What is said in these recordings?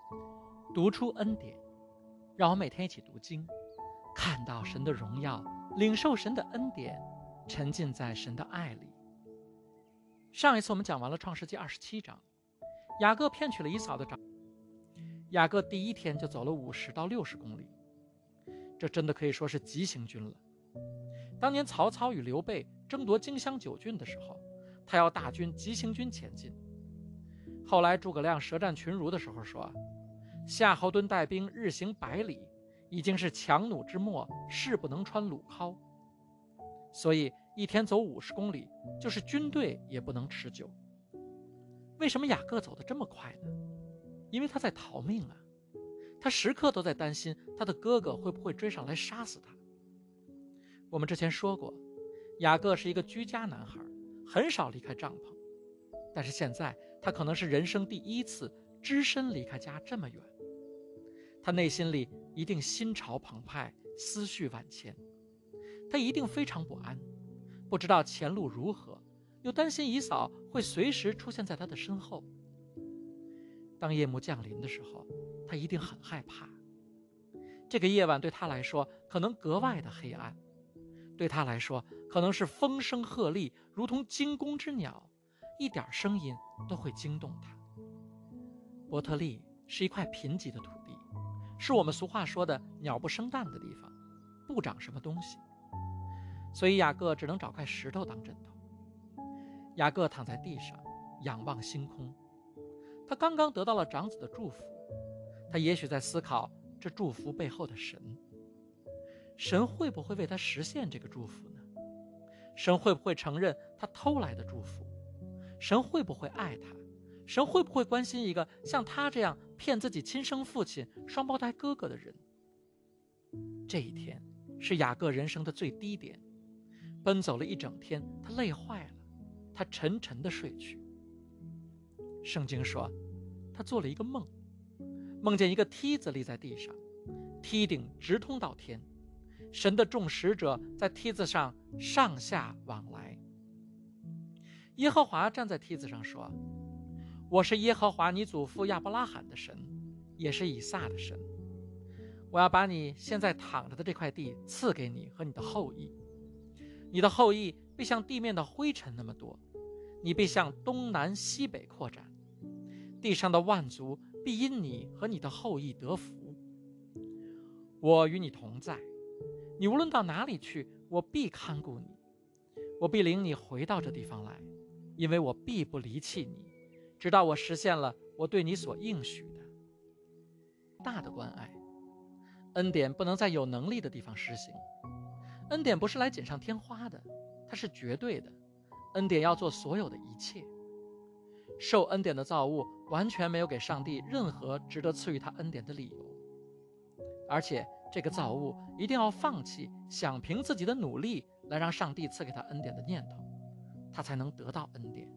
读出恩典，让我每天一起读经，看到神的荣耀，领受神的恩典，沉浸在神的爱里。上一次我们讲完了创世纪27章，雅各骗取了以扫的长。雅各第一天就走了50到60公里，这真的可以说是急行军了。当年曹操与刘备争夺荆襄9郡的时候，他要大军急行军前进。后来诸葛亮舌战群儒的时候说，夏侯惇带兵日行100里，已经是强弩之末，势不能穿鲁尻。所以一天走50公里，就是军队也不能持久。为什么雅各走得这么快呢？因为他在逃命啊，他时刻都在担心他的哥哥会不会追上来杀死他。我们之前说过，雅各是一个居家男孩，很少离开帐篷，但是现在他可能是人生第一次只身离开家这么远。他内心里一定心潮澎湃，思绪万千，他一定非常不安，不知道前路如何，又担心以扫会随时出现在他的身后。当夜幕降临的时候，他一定很害怕。这个夜晚对他来说可能格外的黑暗，对他来说可能是风声鹤唳，如同惊弓之鸟，一点声音都会惊动他。伯特利是一块贫瘠的土地，是我们俗话说的鸟不生蛋的地方，不长什么东西，所以雅各只能找块石头当枕头。雅各躺在地上，仰望星空。他刚刚得到了长子的祝福，他也许在思考这祝福背后的神。神会不会为他实现这个祝福呢？神会不会承认他偷来的祝福？神会不会爱他？神会不会关心一个像他这样骗自己亲生父亲、双胞胎哥哥的人？这一天是雅各人生的最低点，奔走了一整天，他累坏了，他沉沉地睡去。圣经说，他做了一个梦，梦见一个梯子立在地上，梯顶直通到天，神的众使者在梯子上上下往来。耶和华站在梯子上说，我是耶和华你祖父亚伯拉罕的神，也是以撒的神。我要把你现在躺着的这块地赐给你和你的后裔，你的后裔必像地面的灰尘那么多，你必向东南西北扩展，地上的万族必因你和你的后裔得福。我与你同在，你无论到哪里去，我必看顾你，我必领你回到这地方来，因为我必不离弃你，直到我实现了我对你所应许的。大的关爱，恩典不能在有能力的地方施行，恩典不是来锦上添花的，它是绝对的。恩典要做所有的一切。受恩典的造物完全没有给上帝任何值得赐予他恩典的理由，而且这个造物一定要放弃想凭自己的努力来让上帝赐给他恩典的念头，他才能得到恩典。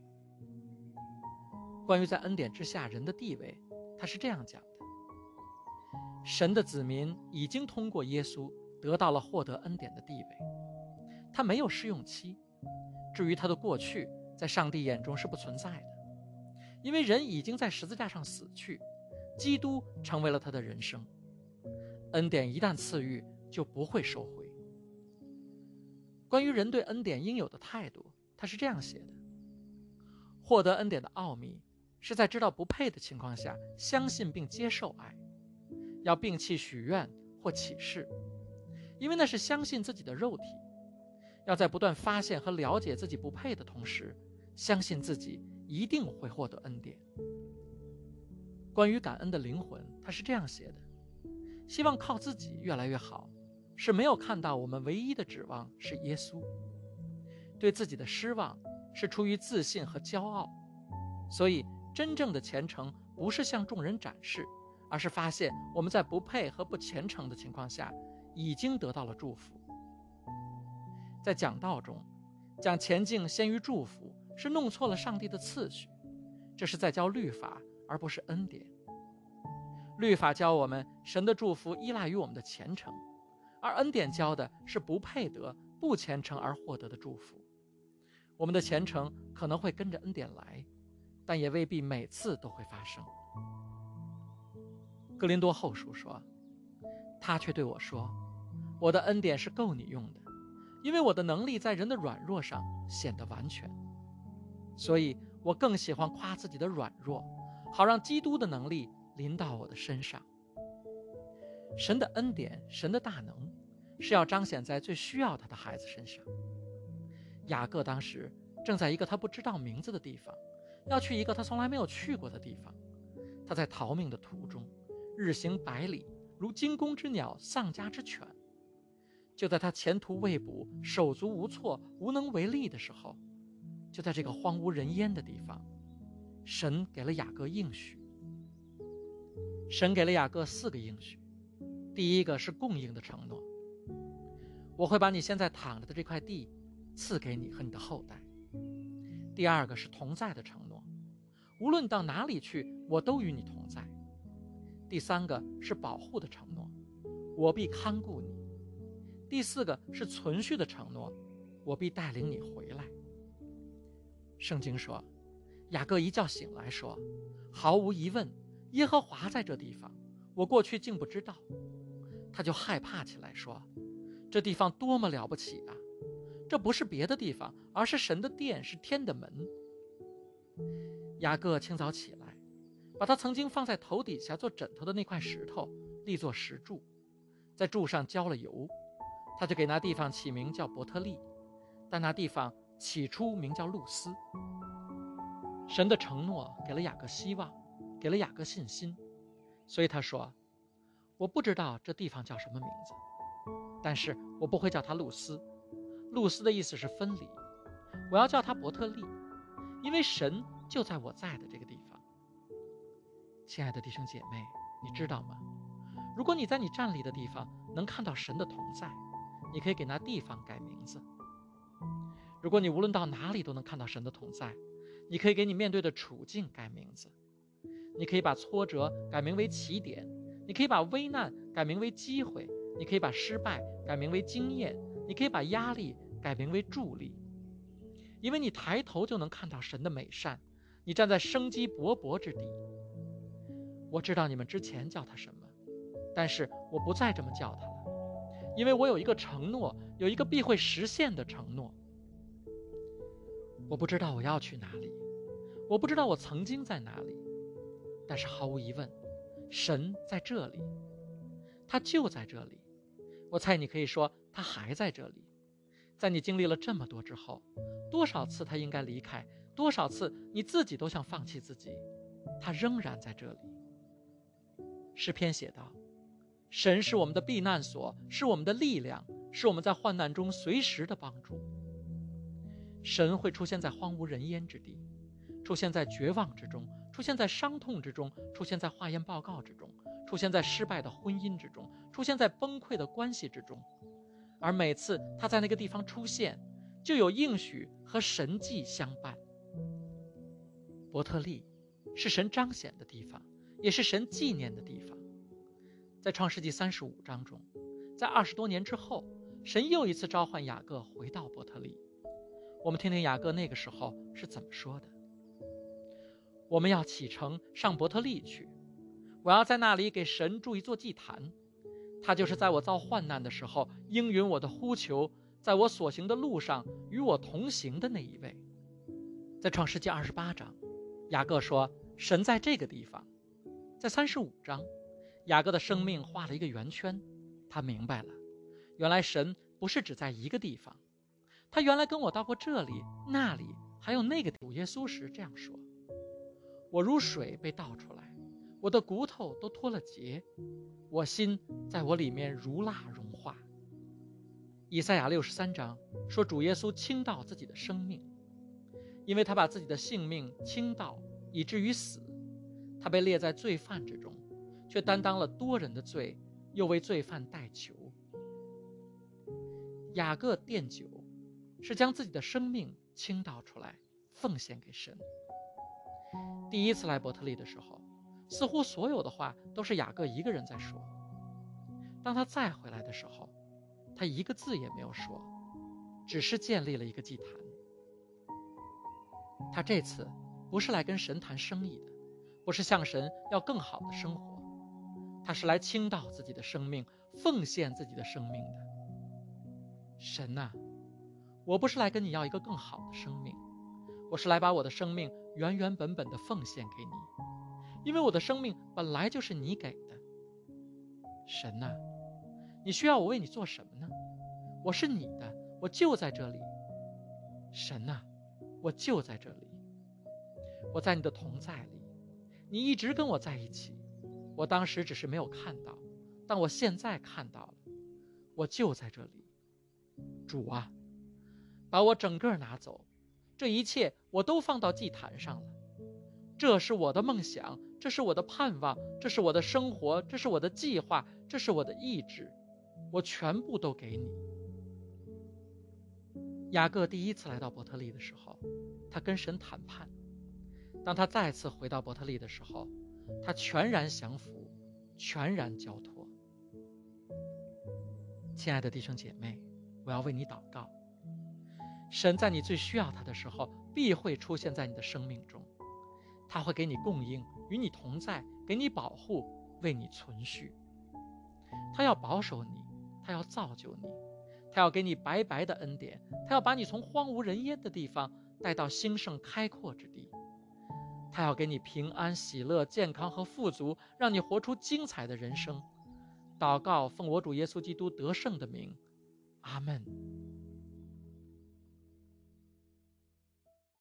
关于在恩典之下人的地位，他是这样讲的：神的子民已经通过耶稣得到了获得恩典的地位，他没有试用期。至于他的过去，在上帝眼中是不存在的，因为人已经在十字架上死去，基督成为了他的人生。恩典一旦赐予，就不会收回。关于人对恩典应有的态度，他是这样写的：获得恩典的奥秘是在知道不配的情况下相信并接受爱，要摒弃许愿或启示，因为那是相信自己的肉体。要在不断发现和了解自己不配的同时，相信自己一定会获得恩典。关于感恩的灵魂，他是这样写的：希望靠自己越来越好，是没有看到我们唯一的指望是耶稣。对自己的失望是出于自信和骄傲，所以真正的虔诚不是向众人展示，而是发现我们在不配和不虔诚的情况下已经得到了祝福。在讲道中，讲前进先于祝福是弄错了上帝的次序，这是在教律法而不是恩典。律法教我们神的祝福依赖于我们的虔诚，而恩典教的是不配得、不虔诚而获得的祝福。我们的虔诚可能会跟着恩典来，但也未必每次都会发生。 哥林多后书说，他却对我说，我的恩典是够你用的，因为我的能力在人的软弱上显得完全。所以我更喜欢夸自己的软弱，好让基督的能力临到我的身上。神的恩典，神的大能，是要彰显在最需要他的孩子身上。雅各当时正在一个他不知道名字的地方，要去一个他从来没有去过的地方。他在逃命的途中，日行百里，如惊弓之鸟，丧家之犬。就在他前途未卜，手足无措，无能为力的时候，就在这个荒无人烟的地方，神给了雅各应许。神给了雅各4个应许。第一个是供应的承诺，我会把你现在躺着的这块地赐给你和你的后代。第二个是同在的承诺，无论到哪里去，我都与你同在。第三个是保护的承诺，我必看顾你。第4个是存续的承诺，我必带领你回来。圣经说，雅各一觉醒来说，毫无疑问，耶和华在这地方，我过去竟不知道。他就害怕起来说，这地方多么了不起啊！这不是别的地方，而是神的殿，是天的门。雅各清早起来，把他曾经放在头底下做枕头的那块石头立作石柱，在柱上浇了油。他就给那地方起名叫伯特利，但那地方起初名叫路斯。神的承诺给了雅各希望，给了雅各信心，所以他说，我不知道这地方叫什么名字，但是我不会叫它路斯。路斯的意思是分离，我要叫它伯特利，因为神就在我在的这个地方。亲爱的弟兄姐妹，你知道吗？如果你在你站立的地方能看到神的同在，你可以给那地方改名字。如果你无论到哪里都能看到神的同在，你可以给你面对的处境改名字。你可以把挫折改名为起点，你可以把危难改名为机会，你可以把失败改名为经验，你可以把压力改名为助力。因为你抬头就能看到神的美善，你站在生机勃勃之地。我知道你们之前叫他什么，但是我不再这么叫他了，因为我有一个承诺，有一个必会实现的承诺。我不知道我要去哪里，我不知道我曾经在哪里，但是毫无疑问，神在这里，他就在这里。我猜你可以说他还在这里。在你经历了这么多之后，多少次他应该离开，多少次你自己都想放弃自己，他仍然在这里。诗篇写道，神是我们的避难所，是我们的力量，是我们在患难中随时的帮助。神会出现在荒无人烟之地，出现在绝望之中，出现在伤痛之中，出现在化验报告之中，出现在失败的婚姻之中，出现在崩溃的关系之中。而每次他在那个地方出现，就有应许和神迹相伴。伯特利是神彰显的地方，也是神纪念的地方。在创世纪35章中，在20多年之后，神又一次召唤雅各回到伯特利。我们听听雅各那个时候是怎么说的。我们要启程上伯特利去，我要在那里给神筑一座祭坛。他就是在我遭患难的时候应允我的呼求，在我所行的路上与我同行的那一位。在创世纪28章，雅各说神在这个地方。在35章，雅各的生命画了一个圆圈，他明白了，原来神不是只在一个地方，他原来跟我到过这里那里还有那个地。主耶稣时这样说，我如水被倒出来，我的骨头都脱了节，我心在我里面如蜡融化。以赛亚63章说主耶稣倾倒自己的生命，因为他把自己的性命倾倒以至于死，他被列在罪犯之中，却担当了多人的罪，又为罪犯代求。雅各奠酒是将自己的生命倾倒出来奉献给神。第一次来伯特利的时候，似乎所有的话都是雅各一个人在说。当他再回来的时候，他一个字也没有说，只是建立了一个祭坛。他这次不是来跟神谈生意的，不是向神要更好的生活， 他是来倾倒自己的生命，奉献自己的生命的。神啊，我不是来跟你要一个更好的生命，我是来把我的生命原原本本的奉献给你，因为我的生命本来就是你给的。神啊，你需要我为你做什么呢？我是你的，我就在这里。神啊，我就在这里，我在你的同在里，你一直跟我在一起。我当时只是没有看到，但我现在看到了，我就在这里。主啊，把我整个拿走，这一切我都放到祭坛上了。这是我的梦想，这是我的盼望，这是我的生活，这是我的计划，这是我的意志，我全部都给你。雅各第一次来到伯特利的时候，他跟神谈判。当他再次回到伯特利的时候，他全然降服，全然交托。亲爱的弟兄姐妹，我要为你祷告。神在你最需要他的时候，必会出现在你的生命中，他会给你供应，与你同在，给你保护，为你存续。他要保守你，他要造就你，他要给你白白的恩典，他要把你从荒无人烟的地方带到兴盛开阔之地。他要给你平安、喜乐、健康和富足，让你活出精彩的人生。祷告，奉我主耶稣基督得胜的名，阿们。